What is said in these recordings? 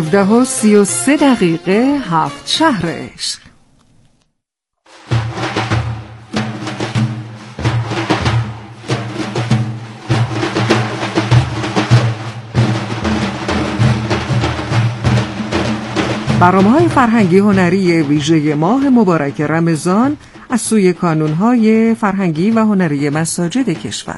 17:33 هفت شهر عشق. برنامه‌های فرهنگی هنری ویژه ماه مبارک رمضان از سوی کانون‌های فرهنگی و هنری مساجد کشور.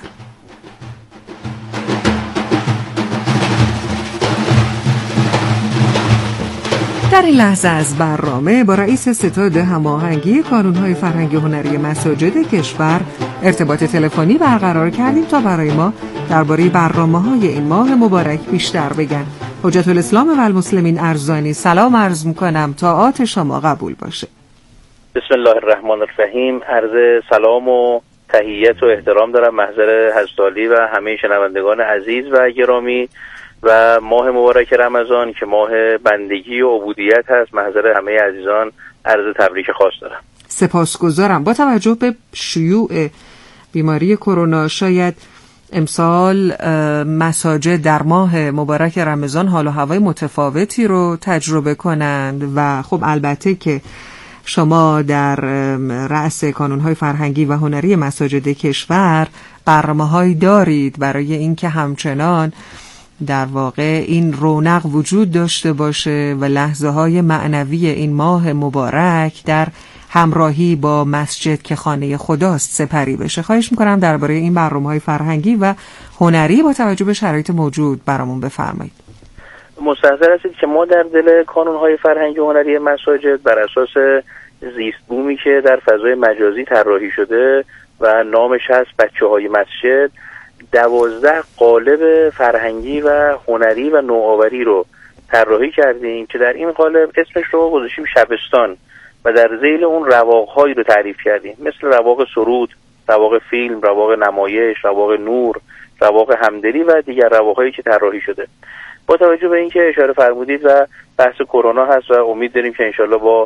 در این لحظه از برنامه با رئیس ستاد هماهنگی کانون‌های فرهنگی هنری مساجد کشور ارتباط تلفنی برقرار کردیم تا برای ما درباره برنامه‌های این ماه مبارک بیشتر بگن. حجت الاسلام و المسلمین ارزانی سلام عرض می‌کنم، طاعات شما قبول باشه. بسم الله الرحمن الرحیم. عرض سلام و تحیت و احترام دارم محضر حضرت عالی و همه شنوندگان عزیز و گرامی و ماه مبارک رمضان که ماه بندگی و عبودیت هست، محضر همه عزیزان عرض تبریک خاص دارم. سپاسگزارم. با توجه به شیوع بیماری کرونا شاید امسال مساجد در ماه مبارک رمضان حال و هوای متفاوتی رو تجربه کنند و خب البته که شما در رأس کانون‌های فرهنگی و هنری مساجد کشور برنامه‌هایی دارید برای اینکه همچنان در واقع این رونق وجود داشته باشه و لحظه‌های معنوی این ماه مبارک در همراهی با مسجد که خانه خداست سپری بشه. خواهش میکنم درباره این برنامه‌های فرهنگی و هنری با توجه به شرایط موجود برامون بفرمایید. مستحضر هستید که ما در دل کانون‌های فرهنگی و هنری مساجد بر اساس زیست بومی که در فضای مجازی طراحی شده و نامش هست بچه‌های مسجد، 12 قالب فرهنگی و هنری و نوآوری رو طراحی کردیم که در این قالب اسمش رو گذاشتیم شبستان و در ذیل اون رواق‌هایی رو تعریف کردیم، مثل رواق سرود، رواق فیلم، رواق نمایش، رواق نور، رواق همدلی و دیگر رواق‌هایی که طراحی شده. با توجه به اینکه اشاره فرمودید و بحث کرونا هست و امید داریم که انشالله با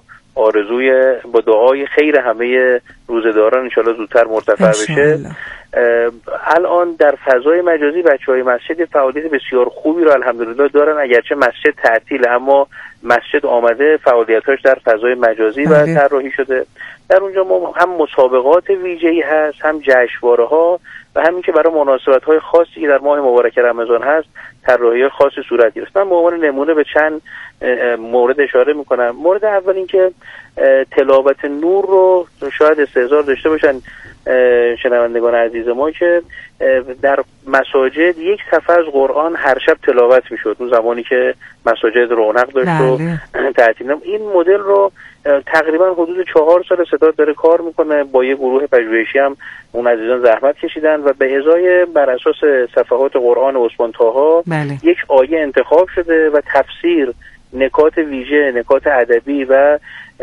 دعای خیر همه روزه‌داران انشالله زودتر مرتفع بشه. الان در فضای مجازی بچه‌های مسجد فعالیت بسیار خوبی رو الحمدلله دارن، اگرچه مسجد تعطیل اما مسجد آمده فعالیتاش در فضای مجازی و طراحی شده. در اونجا ما هم مسابقات ویژه‌ای هست، هم جشنواره‌ها و همین که برای مناسبت‌های خاصی که در ماه مبارک رمضان هست طراحی خاصی صورت گرفت. من به عنوان نمونه به چند مورد اشاره میکنم. مورد اول این که تلاوت نور رو شاید استحضار داشته باشن شنوندگان عزیز ما که در مساجد یک صفحه از قرآن هر شب تلاوت میشد اون زمانی که مساجد رونق داشت و تعطیل. این مدل رو تقریبا حدود 4 سال ستاد داره کار میکنه. با یه گروه پژوهشی هم اون عزیزان زحمت کشیدن و به ازای بر اساس صفحات قرآن عثمان طاها یک آیه انتخاب شده و تفسیر، نکات ویژه، نکات ادبی و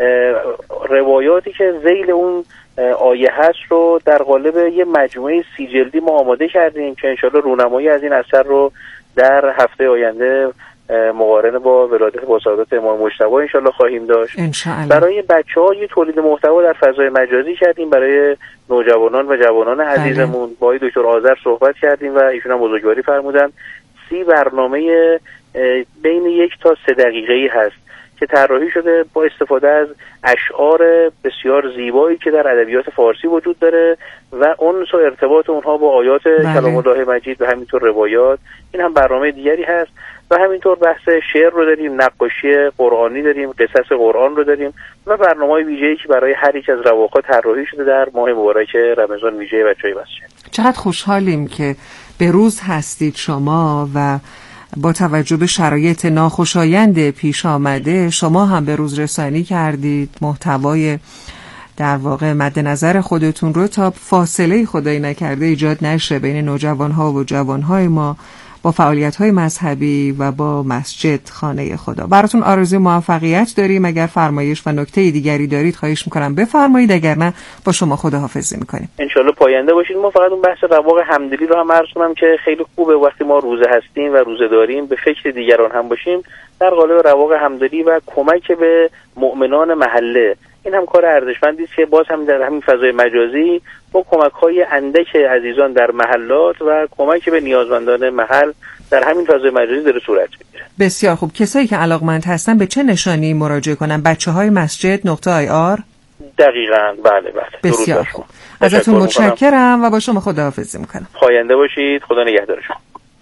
روایاتی که ذیل اون آیه هست رو در قالب یه مجموعه 30 جلدی ما آماده کردیم که انشالله رونمایی از این اثر رو در هفته آینده مقارنه با ولادت با سعادت امام مجتبی انشالله خواهیم داشت. برای بچه‌ها یه تولید محتوا در فضای مجازی کردیم برای نوجوانان و جوانان عزیزمون. با دکتر آذر صحبت کردیم و ایشون هم بزرگواری فرمودن. 30 برنامه بین 1 تا 3 دقیقه‌ای هست که طراحی شده با استفاده از اشعار بسیار زیبایی که در ادبیات فارسی وجود داره و اون سو ارتباط اونها با آیات کلام الله مجید و همینطور روایات. این هم برنامه دیگری هست و همینطور بحث شعر رو داریم، نقاشی قرآنی داریم، قصص قرآن رو داریم و برنامه‌های ویژه‌ای که برای هر یک از رواق‌ها طراحی شده در ماه مبارک رمضان ویژه بچه‌های مسجد. چقدر خوشحالیم که به روز هستید شما و با توجه به شرایط ناخوشایند پیش آمده شما هم به روز رسانی کردید محتوای در واقع مد نظر خودتون رو تا فاصله خدایی نکرده ایجاد نشه بین نوجوانها و جوانهای ما با فعالیت‌های مذهبی و با مسجد خانه خدا. براتون آرزوی موفقیت داریم. اگر فرمایش و نکته دیگری دارید خواهش می‌کنم بفرمایید، اگر نه با شما خداحافظی می‌کنیم. ان شاءالله پاینده باشید. ما فقط اون بحث رواق همدلی رو هم عرض کنم که خیلی خوبه وقتی ما روزه هستیم و روزه داریم به فکر دیگران هم باشیم در قالب رواق همدلی و کمک به مؤمنان محله. این هم کار ارزشمندی است که باز هم در همین فضای مجازی با کمک‌های اندک عزیزان در محلات و کمک به نیازمندان محل در همین فضای مجازی داره صورت می‌گیره. بسیار خوب. کسایی که علاقمند هستن به چه نشانی مراجعه کنن؟ بچه‌های مسجد.ir؟ دقیقاً. بله. بسیار خوب. ازتون متشکرم و با شما خداحافظی میکنم. پاینده باشید. خدا نگهدارتون.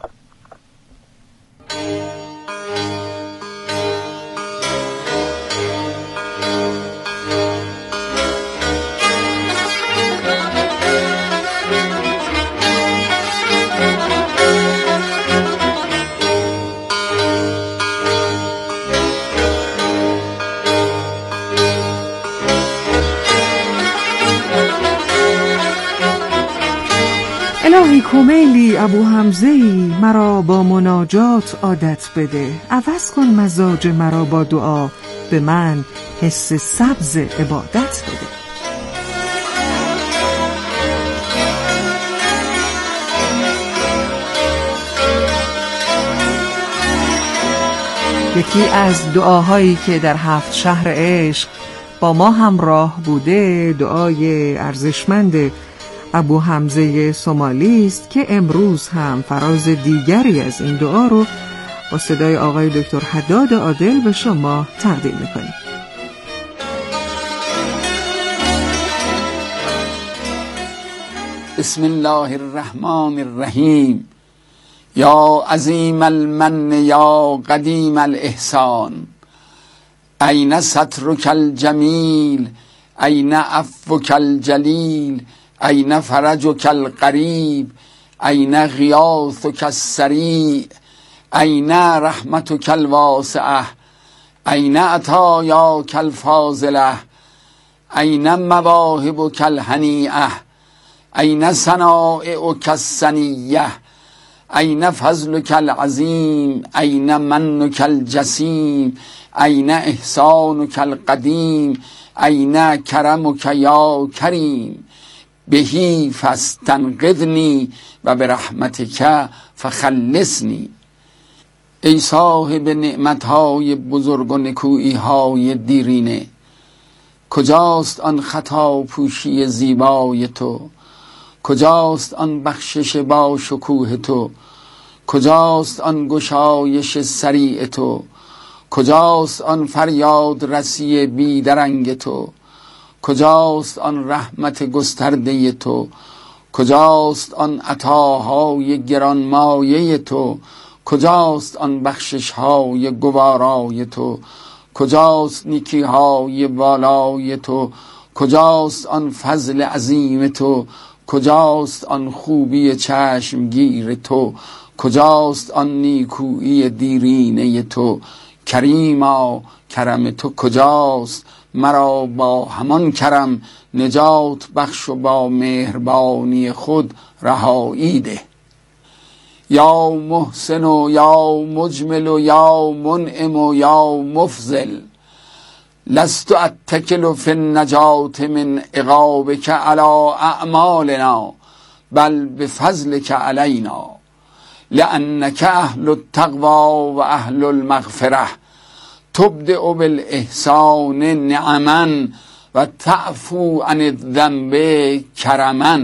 الهی کمیلی ابو حمزه‌ای مرا با مناجات عادت بده، عوض کن مزاج مرا با دعا، به من حس سبز عبادت بده. یکی از دعاهایی که در 7 شهر عشق با ما همراه بوده دعای ارزشمند ابو حمزه سومالی است که امروز هم فراز دیگری از این دعا رو با صدای آقای دکتر حداد عادل به شما تقدیم میکنیم. بسم الله الرحمن الرحیم. یا عظیم المن یا قدیم الاحسان، این سترک الجمیل، این عفوک الجلیل، این فرجک القریب، این غیاثک السریع، این رحمتک الواسعه، این عطایاک الفاضله، این مواهبک الهنیئه، این صنائعک السنیه، این فضلک العظیم، این منک الجسیم، این احسانک القدیم، این کرمک یا کریم، بهی فاستنقذنی و برحمتک فخلصنی. ای صاحب نعمتهای بزرگ و نکوییهای دیرینه، کجاست آن خطا پوشی زیبای تو؟ کجاست آن بخشش با شکوه تو؟ کجاست آن گشایش سریع تو؟ کجاست آن فریاد رسی بیدرنگ تو؟ کجاست آن رحمت گسترده تو؟ کجاست آن عطاهای گرانمایه تو؟ کجاست آن بخششهای گوارای تو؟ کجاست نیکیهای والای تو؟ کجاست آن فضل عظیم تو؟ کجاست آن خوبی چشمگیر تو؟ کجاست آن نیکویی دیرینه تو؟ کریما کرم تو کجاست؟ مرا با همان کرم نجات بخش و با مهربانی خود رهایی ده. یا محسن و یا مجمل و یا منعم و یا مفضل، لست اتکل فی النجات من عقابک علی اعمالنا بل بفضلک علینا، لانک اهل التقوی و اهل المغفره، تبدئ بالاحسان نعما و تعفو عن الذنب کرما.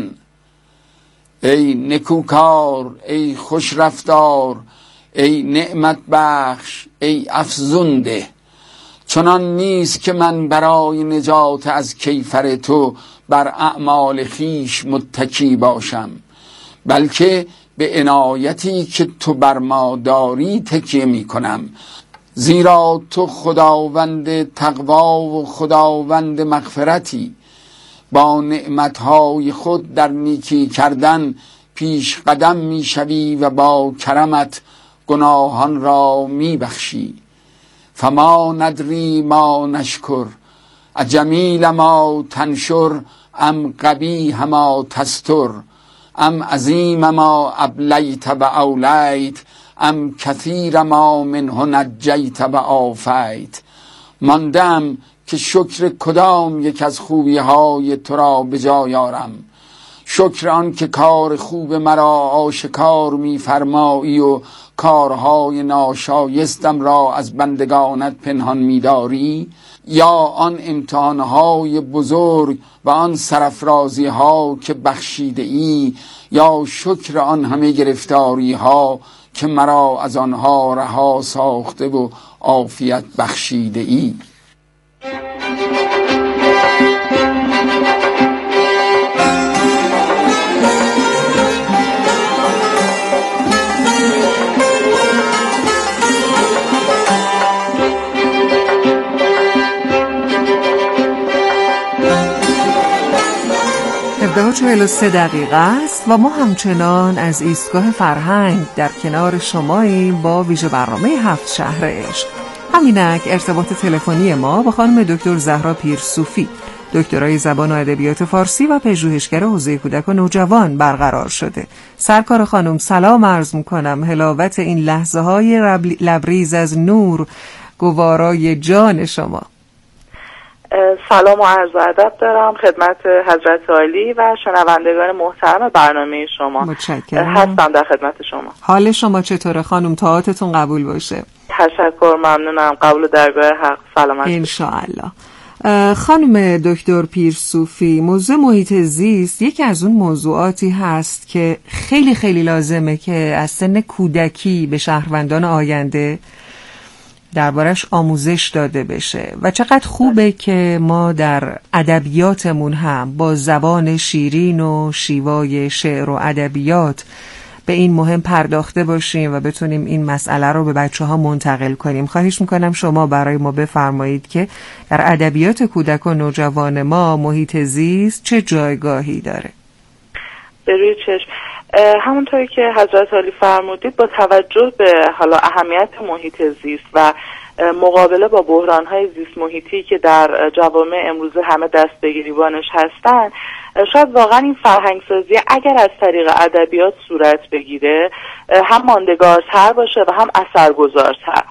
ای نکوکار، ای خوش رفتار، ای نعمت بخش، ای افزونده، چنان نیست که من برای نجات از کیفر تو بر اعمال خیش متکی باشم، بلکه به عنایتی که تو بر ما داری تکیه می کنم، زیرا تو خداوند تقوا و خداوند مغفرتی، با نعمتهای خود در نیکی کردن پیش قدم می شوی و با کرمت گناهان را می بخشی. فما ندری ما نشکر، اجمیل ما تنشر، ام قبیح ما تستر، ام عظیم ما ابلیت و اولیت، ام کثیر ما منه نجیت و آفیت. ماندم که شکر کدام یک از خوبی های تو را به جای آرم، شکر آن که کار خوب مرا آشکار می فرمایی و کارهای ناشایستم را از بندگانت پنهان می داری، یا آن امتحانهای بزرگ و آن سرافرازی ها که بخشیده ای، یا شکر آن همه گرفتاری ها که مرا از آنها رها ساخته و عافیت بخشیده ای. 43 دقیقه است و ما همچنان از ایستگاه فرهنگ در کنار شماییم با ویژه برنامه 7 شهر عشق. همینک ارتباط تلفنی ما با خانم دکتر زهرا پیرصوفی، دکترای زبان و ادبیات فارسی و پژوهشگر حوزه کودک و نوجوان برقرار شده. سرکار خانم سلام عرض می‌کنم. حلاوت این لحظه های لبریز از نور گوارای جان شما. سلام و عرض ادب دارم خدمت حضرت عالی و شنوندگان محترم برنامه شما. متشکرم. هستم در خدمت شما. حال شما چطوره خانم؟ طاعتتون قبول باشه. تشکر، ممنونم. قبول درگاه حق. سلامت انشاءالله. خانم دکتر پیرصوفی، موضوع محیط زیست یکی از اون موضوعاتی هست که خیلی خیلی لازمه که از سن کودکی به شهروندان آینده دربارش آموزش داده بشه و چقدر خوبه که ما در ادبیاتمون هم با زبان شیرین و شیوای شعر و ادبیات به این مهم پرداخته باشیم و بتونیم این مسئله رو به بچه‌ها منتقل کنیم. خواهش میکنم شما برای ما بفرمایید که در ادبیات کودک و نوجوان ما محیط زیست چه جایگاهی داره؟ به روی چشم. همونطوری که حضرت عالی فرمودید، با توجه به حالا اهمیت محیط زیست و مقابله با بحران‌های زیست محیطی که در جوامع امروزه همه دست به گریبانش هستن، شاید واقعا این فرهنگسازی اگر از طریق ادبیات صورت بگیره هم ماندگارتر باشه و هم اثرگذارتر.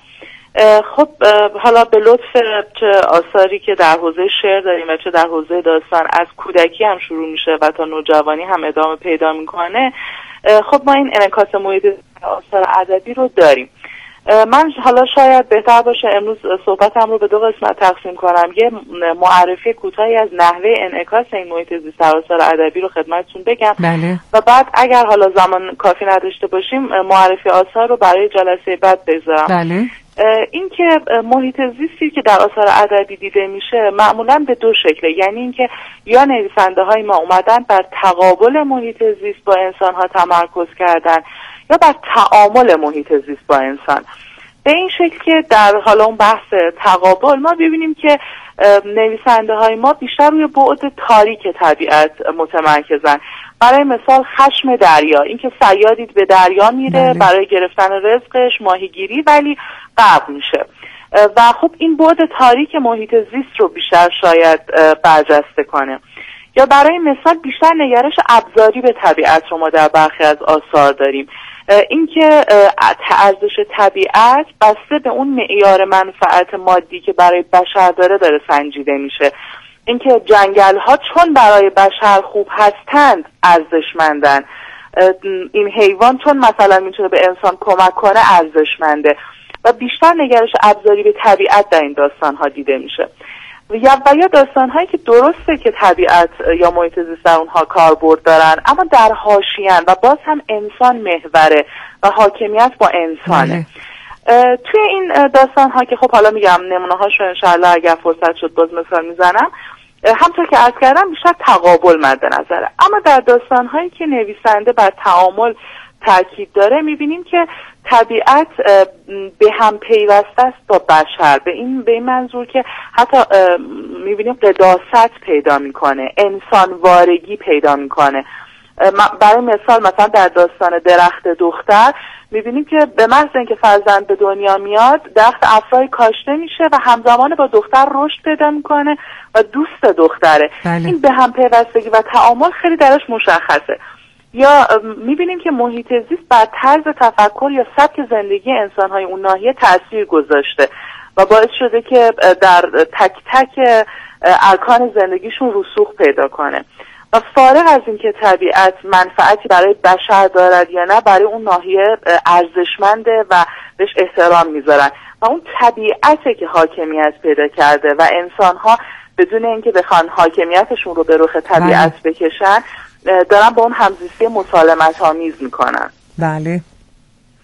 خب حالا به لطف چه آثاری که در حوزه شعر داریم و چه در حوزه داستان از کودکی هم شروع میشه و تا نوجوانی هم ادامه پیدا میکنه، خب ما این انعکاس محیط آثار ادبی رو داریم. من حالا شاید بهتر باشه امروز صحبتم رو به دو قسمت تقسیم کنم. یه معرفی کوتاهی از نحوه انعکاس این محیط زیست در آثار ادبی رو خدمتتون بگم. بله. و بعد اگر حالا زمان کافی نداشته باشیم معرفی آثار رو برای جلسه بعد بذارم. بله. این که محیط زیستی که در آثار ادبی دیده میشه معمولا به دو شکله، یعنی اینکه یا نویسنده های ما اومدن بر تقابل محیط زیست با انسان ها تمرکز کردن یا بر تعامل محیط زیست با انسان. به این شکل که در حالا اون بحث تقابل ما ببینیم که نویسنده های ما بیشتر روی بعد تاریک طبیعت متمرکزن. برای مثال خشم دریا، اینکه صیادی به دریا میره برای گرفتن رزقش، ماهیگیری، ولی غرق میشه و خب این بعد تاریک محیط زیست رو بیشتر شاید برجسته کنه. یا برای مثال بیشتر نگرش ابزاری به طبیعت رو ما در برخی از آثار داریم، اینکه ارزش طبیعت بسته به اون معیار منفعت مادی که برای بشر داره سنجیده میشه. اینکه جنگل ها چون برای بشر خوب هستند ارزشمندن، این حیوان چون مثلا میتونه به انسان کمک کنه ارزشمنده و بیشتر نگرش ابزاری به طبیعت در این داستان ها دیده میشه. و یا داستان هایی که درسته که طبیعت یا محیط زیست در اونها کاربرد دارن اما در حاشیه‌اند و باز هم انسان محوره و حاکمیت با انسانه. توی این داستان ها که خب حالا میگم نمونه هاشو انشاءالله اگر فرصت شد باز مثال میزنم، همطور که عرض کردم بیشتر تقابل مد نظره. اما در داستان هایی که نویسنده بر تعامل تاکید داره میبینیم که طبیعت به هم پیوسته است با بشر، به این منظور که حتی میبینیم قداست پیدا میکنه، انسان وارگی پیدا میکنه. برای مثال مثلا در داستان درخت دختر میبینیم که به محض اینکه فرزند به دنیا میاد درخت افرایی کاشته میشه و همزمان با دختر رشد پیدا میکنه و دوست دختره. بله. این به هم پیوستگی و تعامل خیلی درش مشخصه. یا میبینیم که محیط زیست بر طرز تفکر یا سبک زندگی انسان‌های اون ناحیه تأثیر گذاشته و باعث شده که در تک تک ارکان زندگیشون رسوخ پیدا کنه و فارغ از اینکه طبیعت منفعتی برای بشر دارد یا نه، برای اون ناحیه ارزشمنده و بهش احترام میذارن و اون طبیعته که حاکمیت پیدا کرده و انسان‌ها بدون اینکه بخوان حاکمیتشون رو به رخ طبیعت بکشن دارن با اون همزیستی مسالمت آمیز میکنن. بله.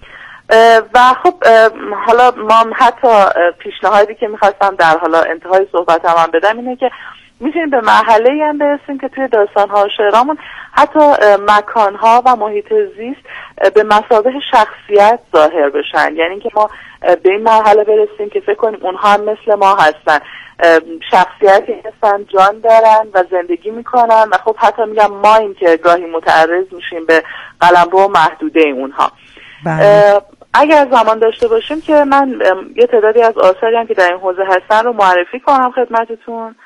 و خب حالا ما حتی پیشنهادی که میخواستم در حالا انتهای صحبت هم بدم اینه که میتونیم به مرحله‌ای هم برسیم که توی داستان‌ها و شعرامون حتی مکان‌ها و محیط زیست به مثابه شخصیت ظاهر بشن، یعنی که ما به این مرحله برسیم که فکر کنیم اونها هم مثل ما هستن، شخصیتی هستن، جان دارن و زندگی میکنن و خب حتی میگم ما این که گاهی متعرض میشیم به قلمرو محدوده اونها. اگر زمان داشته باشیم که من یه تعدادی از آثاری هم که در این حوزه هستن رو معرفی کنم خدمتتون.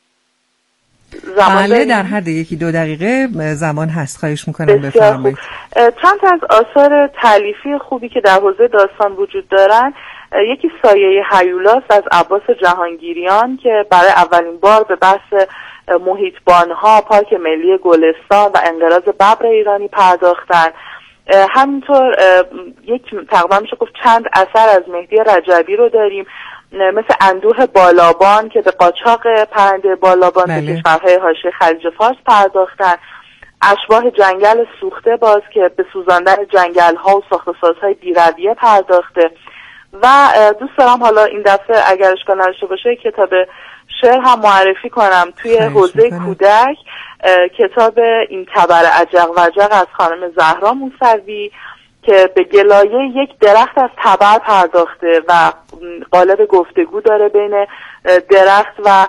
بله در حد 1-2 دقیقه زمان هست، خواهش میکنم بفرمایید. چند تا از آثار تالیفی خوبی که در حوزه داستان وجود دارن، یکی سایه هیولاست از عباس جهانگیریان که برای اولین بار به بحث محیطبانها، پارک ملی گلستان و انقراض ببر ایرانی پرداختن. همینطور یک تقریبا میشه گفت چند اثر از مهدی رجبی رو داریم، مثل اندوه بالابان که به قاچاق پرنده بالابان به کشورهای حاشیه خلیج فارس پرداختن، اشباح جنگل سوخته باز که به سوزاندن جنگل ها و ساخت و سازهای بی‌رویه پرداخته. و دوست دارم حالا این دفعه اگر اشکال نداشته باشه کتاب شعر هم معرفی کنم توی حوزه کودک، کتاب این تبر عجق و عجق از خانم زهرا موسوی که به گلایه یک درخت از تبر پرداخته و قالب گفتگو داره بین درخت و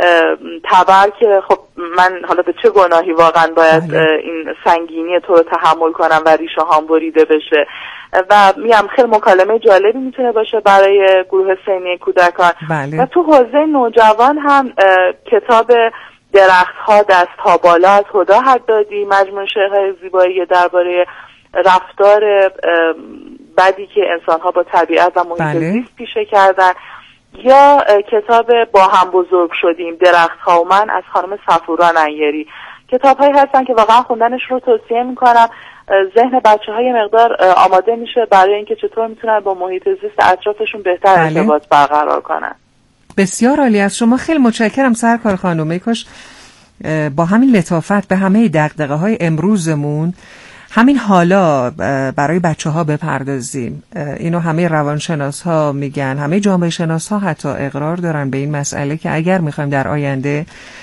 تبر که خب من حالا به چه گناهی واقعا باید این سنگینی تو رو تحمل کنم و ریشه هام بریده بشه. و میگم خیلی مکالمه جالبی میتونه باشه برای گروه سنی کودکان. و تو حوزه نوجوان هم کتاب درختها دستها بالا از هدی حدادی، مجموعه شعرهای زیبایی درباره رفتار بدی که انسان‌ها با طبیعت و محیط زیست پیشه کردن، یا کتاب با هم بزرگ شدیم درخت‌ها و من از خانم صفورا نیری. کتاب‌هایی هستن که واقعا خوندنش رو توصیه می‌کنم. ذهن بچه‌های مقدار آماده میشه برای اینکه چطور میتونن با محیط زیست اطرافشون بهتر ارتباط برقرار کنن. بسیار عالی، از شما خیلی متشکرم سرکار خانم. کاش با همین لطافت به همه دغدغه‌های امروزمون همین حالا برای بچه‌ها بپردازیم. اینو همه روانشناس‌ها میگن، همه جامعه شناس‌ها حتی اقرار دارن به این مسئله که اگر می‌خوایم در آینده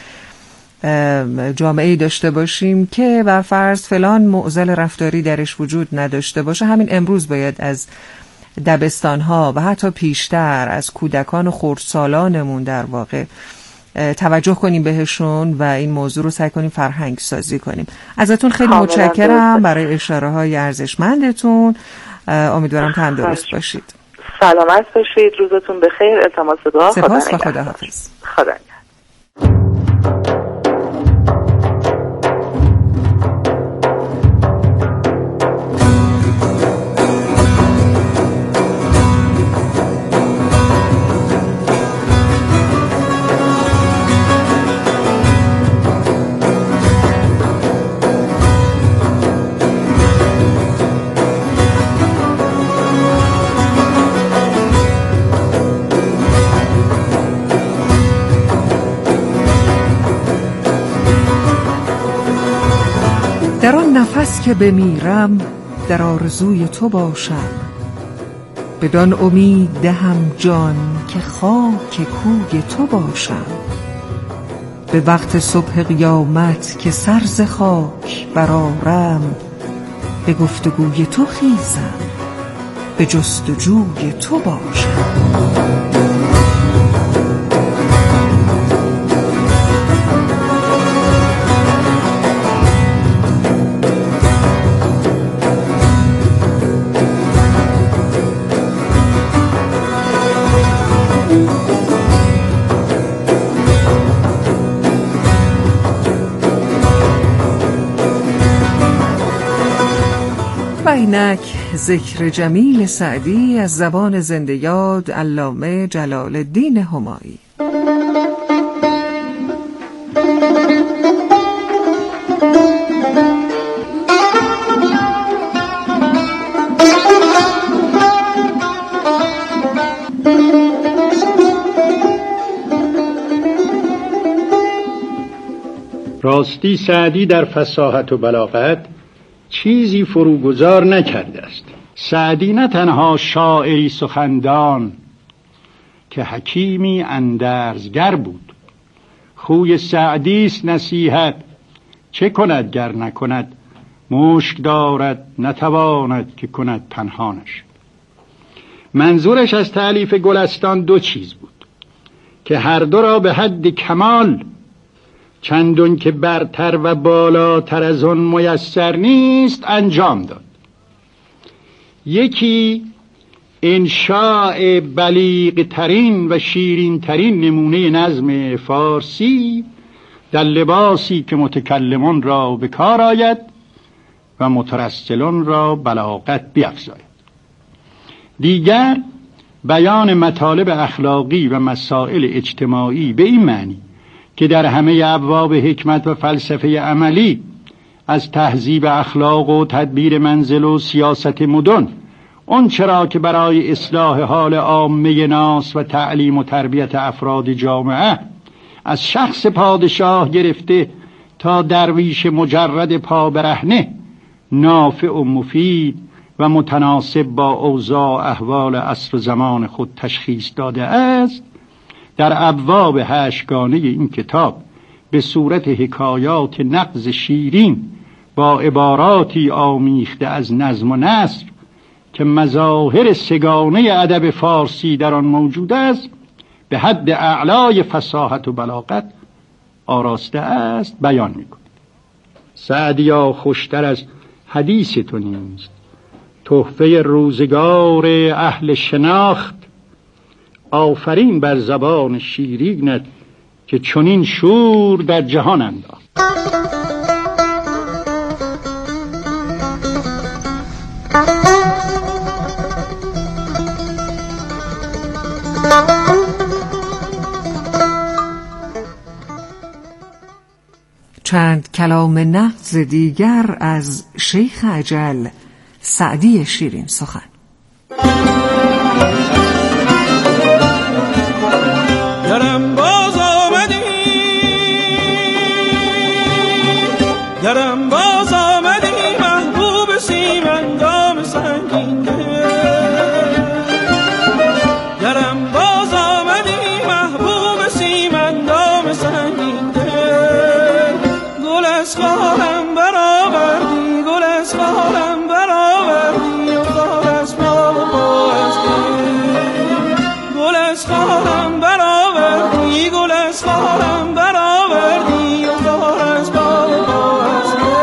جامعه‌ای داشته باشیم که بر فرض فلان معضل رفتاری درش وجود نداشته باشه، همین امروز باید از دبستان‌ها و حتی پیشتر از کودکان و خردسالانمون در واقع توجه کنیم بهشون و این موضوع رو سعی کنیم فرهنگ سازی کنیم. ازتون خیلی متشکرم برای اشاره‌های ارزشمندتون. امیدوارم تندرست باشید. سلامت باشید، روزتون بخیر، التماس دعا. سپاس و خداحافظ. خدا در آن نفس که بمیرم در آرزوی تو باشم، بدان امید دهم جان که خاک کوی تو باشم. به وقت صبح قیامت که سر ز خاک برآرم، به گفتگوی تو خیزم، به جستجوی تو باشم. اینک ذکر جمیل سعدی از زبان زنده یاد علامه جلال الدین همایی. راستی سعدی در فصاحت و بلاغت چیزی فروگذار نکرده است. سعدی نه تنها شاعری سخندان که حکیمی اندرزگر بود. خوی سعدی است نصیحت، چه کند گر نکند، مشک دارد نتواند که کند پنهانش. منظورش از تألیف گلستان دو چیز بود که هر دو را به حد کمال، چندون که برتر و بالاتر از آن میسر نیست، انجام داد. یکی انشاء بلیغ ترین و شیرین ترین نمونه نظم فارسی در لباسی که متکلمان را به کار آید و مترسلان را بلاغت بیفزاید. دیگر بیان مطالب اخلاقی و مسائل اجتماعی به این معنی که در همه ابواب حکمت و فلسفه عملی، از تهذیب اخلاق و تدبیر منزل و سیاست مدن، اون چرا که برای اصلاح حال عامه ناس و تعلیم و تربیت افراد جامعه، از شخص پادشاه گرفته تا درویش مجرد پا برهنه، نافع و مفید و متناسب با اوضاع احوال عصر و زمان خود تشخیص داده است، در ابواب 8 گانه این کتاب به صورت حکایات نغز شیرین با عباراتی آمیخته از نظم و نثر که مظاهر سگانه ادب فارسی در آن موجود است، به حد اعلای فصاحت و بلاغت آراسته است بیان می‌کند. سعدیا خوشتر از حدیث تو نیست، تحفه روزگار اهل شناخت. آفرین بر زبان شیرینت که چنین شور در جهان انداخت. چند کلام نغز دیگر از شیخ اجل سعدی شیرین سخن. گرم باز آمدی، گرم باز آمدی محبوب سیمندام سنگین دل، گرم باز آمدی محبوب سیمندام سنگین دل. گل از خارم برآوردی، گل از خارم برآوردی و خار از ما و ما از دل. گل از خارم برآوردی، گل از خارم برآوردی و خار از ما و ما از دل.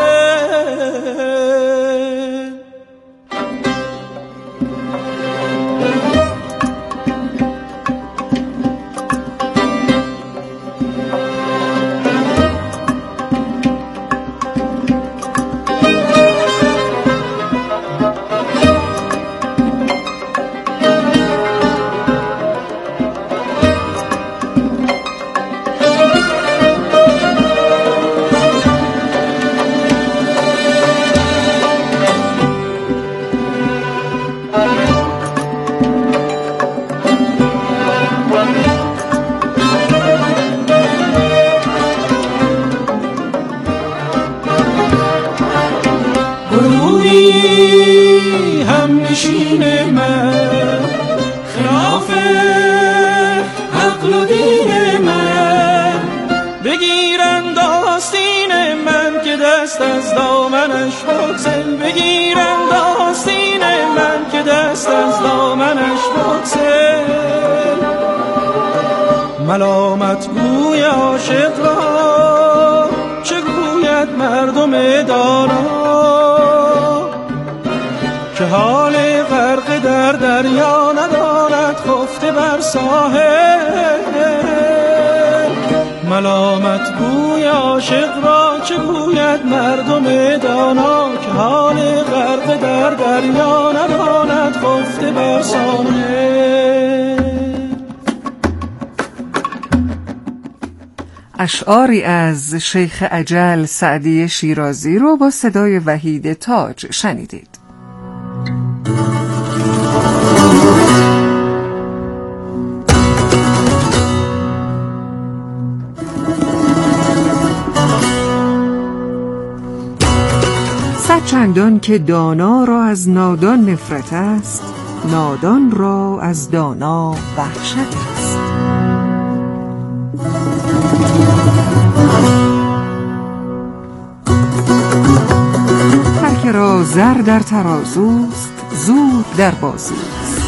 هم نشین من خلاف عقل و دین من، بگیرند آستین من که دست از دامنش بگسل، بگیرند آستین من که دست از دامنش بگسل. ملامت گوی عاشق را چه گوید مردم دانا، که حال غرق در دریا ندارد خفته بر ساحل. ملامت گوی عاشق را چه گوید مردم دانا، که حال غرق در دریا ندارد خفته بر ساحل. اشعاری از شیخ اجل سعدی شیرازی رو با صدای وحید تاج شنیدید. چندان که دانا را از نادان نفرت است، نادان را از دانا وحشت است. هر که را زر در ترازوست، زور در بازوست.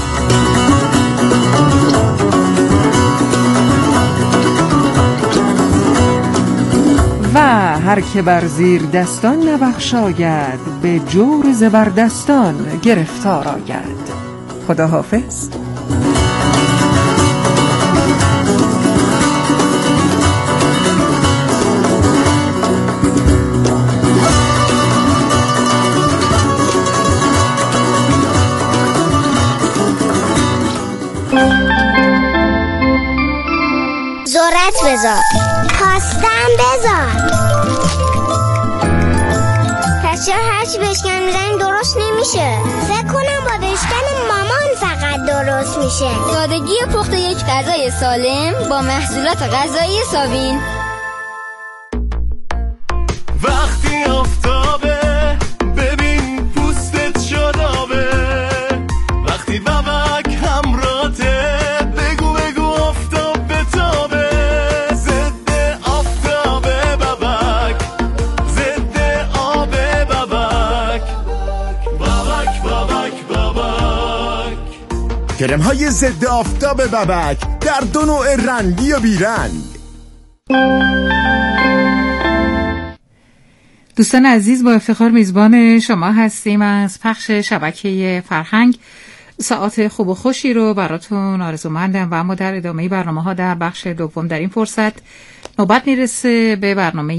و هر که بر زیر دستان نبخشاید، به جور زبردستان گرفتار آید. خدا حافظ. ذرت بذار، خواستم بذار. پس چرا هرچی بشکن میزنیم درست نمیشه؟ فکر کنم با بشکن مامان فقط درست میشه. سادگی پخت یک غذای سالم با محصولات غذایی سابین. وقتی آفتابه ببین پوستت شادابه، وقتی بابک همراته بگو بگو آفتاب بتابه، ضد آفتابه بابک، ضد آب بابک، بابک بابک بابک. کرم‌های ضد آفتاب بابک در دو نوع رنگی و بیرنگ. دوستان عزیز، با افتخار میزبان شما هستیم از پخش شبکه فرهنگ. ساعات خوب و خوشی رو براتون آرزومندم و اما در ادامه برنامه ها در بخش دوم در این فرصت نوبت میرسه به برنامه